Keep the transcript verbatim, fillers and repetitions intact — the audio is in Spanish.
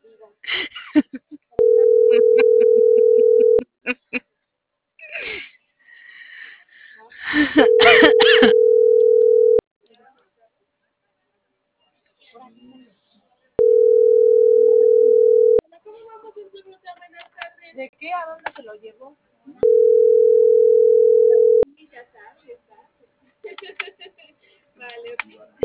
¿De qué? ¿A dónde se lo llevó? Ya sabes, ya sabes. Vale.